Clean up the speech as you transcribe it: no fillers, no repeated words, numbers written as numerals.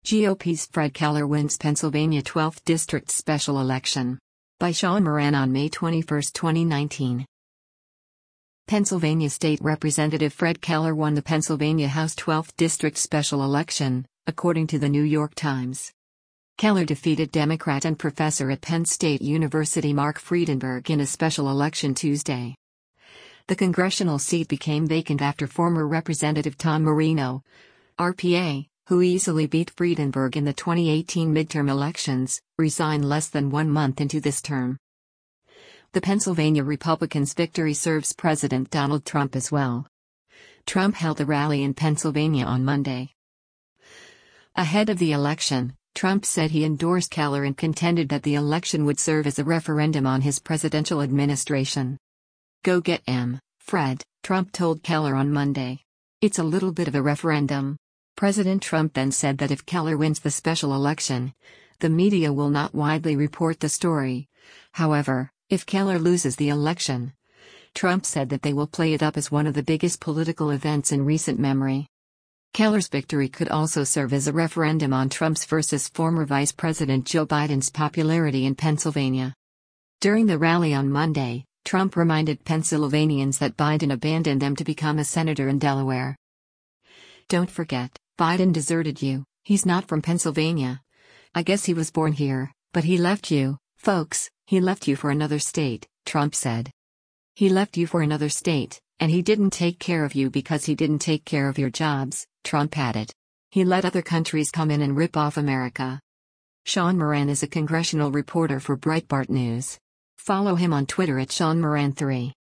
GOP's Fred Keller wins Pennsylvania 12th District Special Election. By Sean Moran on May 21, 2019. Pennsylvania State Representative Fred Keller won the Pennsylvania House 12th District Special Election, according to the New York Times. Keller defeated Democrat and professor at Penn State University Mark Friedenberg in a special election Tuesday. The congressional seat became vacant after former Representative Tom Marino, RPA, who easily beat Friedenberg in the 2018 midterm elections, resigned less than 1 month into this term. The Pennsylvania Republicans' victory serves President Donald Trump as well. Trump held a rally in Pennsylvania on Monday. Ahead of the election, Trump said he endorsed Keller and contended that the election would serve as a referendum on his presidential administration. "Go get 'em, Fred," Trump told Keller on Monday. "It's a little bit of a referendum." President Trump then said that if Keller wins the special election, the media will not widely report the story. However, if Keller loses the election, Trump said that they will play it up as one of the biggest political events in recent memory. Keller's victory could also serve as a referendum on Trump's versus former Vice President Joe Biden's popularity in Pennsylvania. During the rally on Monday, Trump reminded Pennsylvanians that Biden abandoned them to become a senator in Delaware. "Don't forget, Biden deserted you. He's not from Pennsylvania. I guess he was born here, but he left you, folks, he left you for another state," Trump said. "He left you for another state, and he didn't take care of you because he didn't take care of your jobs," Trump added. "He let other countries come in and rip off America." Sean Moran is a congressional reporter for Breitbart News. Follow him on Twitter at SeanMoran3.